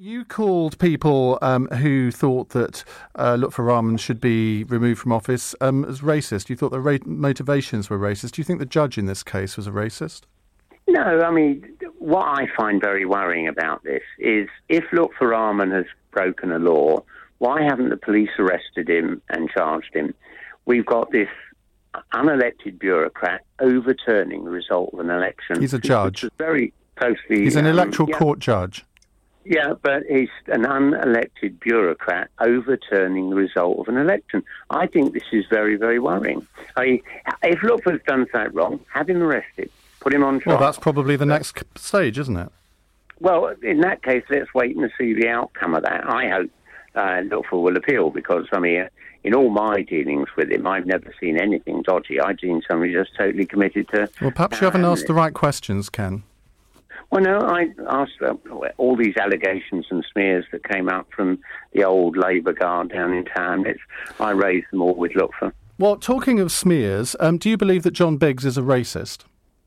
You called people who thought that Lutfur Rahman should be removed from office as racist. You thought their motivations were racist. Do you think the judge in this case was a racist? No, I mean, what I find very worrying about this is if Lutfur Rahman has broken a law, why haven't the police arrested him and charged him? We've got this unelected bureaucrat overturning the result of an election. He's a judge. Very closely. He's an electoral court judge. Yeah, but he's an unelected bureaucrat overturning the result of an election. I think this is very, very worrying. If Lutfur's done something wrong, have him arrested, put him on trial. Well, that's probably the next stage, isn't it? Well, in that case, let's wait and see the outcome of that. I hope Lutfur will appeal because, I mean, in all my dealings with him, I've never seen anything dodgy. I've seen somebody just totally committed to... Well, perhaps you haven't asked the right questions, Ken. Well, no, I asked all these allegations and smears that came up from the old Labour guard down in town. I raised them all with Lutfur. Well, talking of smears, do you believe that John Biggs is a racist?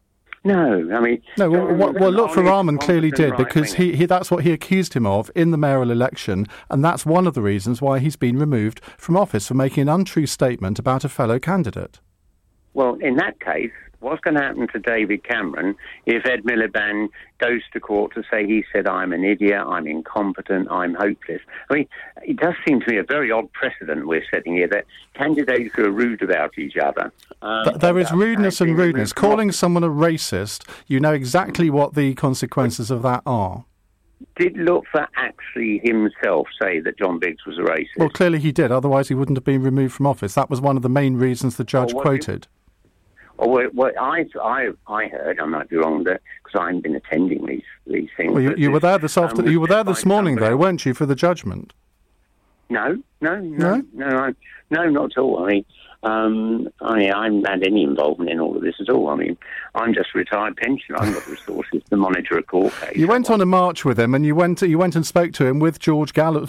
No, I mean... No, well Lutfur Rahman clearly did, because that's what he accused him of in the mayoral election, and that's one of the reasons why he's been removed from office, for making an untrue statement about a fellow candidate. Well, in that case, what's going to happen to David Cameron if Ed Miliband goes to court to say he said, I'm an idiot, I'm incompetent, I'm hopeless? I mean, it does seem to me a very odd precedent we're setting here, that candidates who are rude about each other... there is rudeness and rudeness. Calling someone a racist, you know exactly what the consequences of that are. Did Lutfur actually himself say that John Biggs was a racist? Well, clearly he did, otherwise he wouldn't have been removed from office. That was one of the main reasons the judge quoted. What I heard, I might be wrong there, because I haven't been attending these things. Well, you were there this afternoon. You were there this morning, though, weren't you, for the judgment? No, not at all. I haven't had any involvement in all of this at all. I mean, I'm just a retired pensioner. I haven't got the resources to monitor a court case. You went on a march with him, and you went and spoke to him with George Galloway.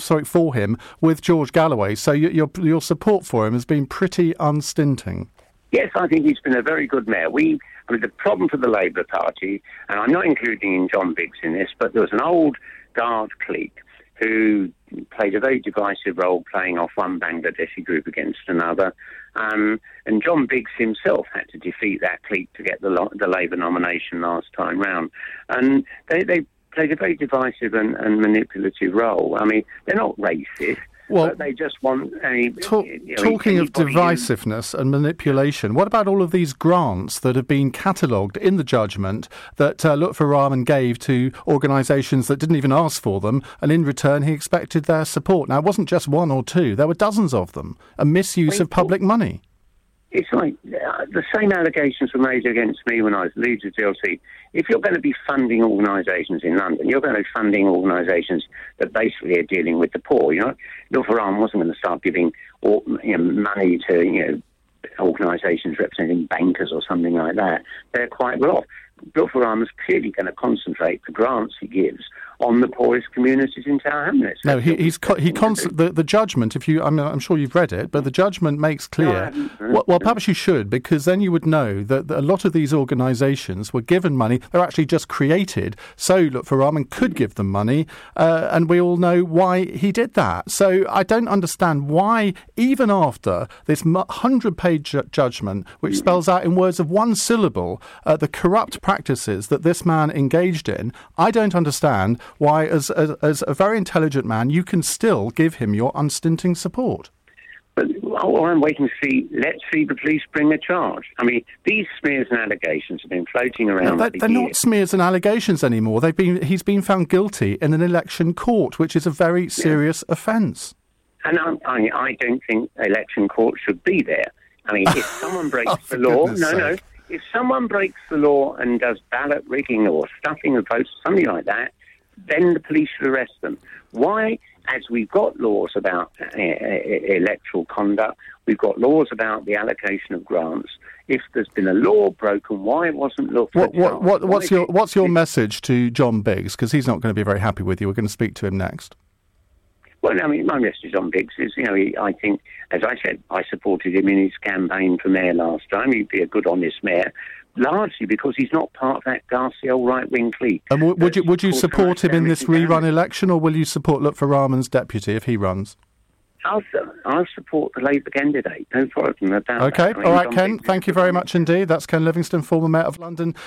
So your support for him has been pretty unstinting. Yes, I think he's been a very good mayor. The problem for the Labour Party, and I'm not including John Biggs in this, but there was an old guard clique who played a very divisive role playing off one Bangladeshi group against another. And John Biggs himself had to defeat that clique to get the Labour nomination last time round. And they played a very divisive and manipulative role. I mean, they're not racist. Well, but they just want talking of divisiveness and manipulation, what about all of these grants that have been catalogued in the judgment that Lutfur Rahman gave to organisations that didn't even ask for them, and in return he expected their support? Now, it wasn't just one or two, there were dozens of them, a misuse of public money. It's like the same allegations were made against me when I was leader of DLC. If you're going to be funding organisations in London, you're going to be funding organisations that basically are dealing with the poor. You know, Lutfur Rahman wasn't going to start giving money to organisations representing bankers or something like that. They're quite well off. Lutfur Rahman's clearly going to concentrate the grants he gives on the poorest communities in Tower Hamlets. No, the judgment. I'm sure you've read it, but the judgment makes clear. Well, perhaps you should, because then you would know that a lot of these organisations were given money. They're actually just created so Lutfur Rahman could give them money, and we all know why he did that. So I don't understand why, even after this 100-page judgment, which spells out in words of one syllable the corrupt practices that this man engaged in, I don't understand why, as a very intelligent man, you can still give him your unstinting support. But all I'm waiting to see, let's see the police bring a charge. I mean, these smears and allegations have been floating around. They're not smears and allegations anymore. He's been found guilty in an election court, which is a very serious offence. And I don't think election court should be there. I mean, if someone breaks the law, if someone breaks the law and does ballot rigging or stuffing of votes, something like that, then the police should arrest them. Why? As we've got laws about electoral conduct, we've got laws about the allocation of grants. If there's been a law broken, why it wasn't looked at? What's your message to John Biggs? Because he's not going to be very happy with you. We're going to speak to him next. Well, I mean, my message to John Biggs is, I think, as I said, I supported him in his campaign for mayor last time. He'd be a good, honest mayor. largely because he's not part of that ghastly old right-wing clique. And would you support him in this rerun election, or will you support Lutfi Rahman's deputy if he runs? I'll support the Labour candidate. No problem about that. OK, all right, Ken, thank you very much indeed. That's Ken Livingstone, former Mayor of London.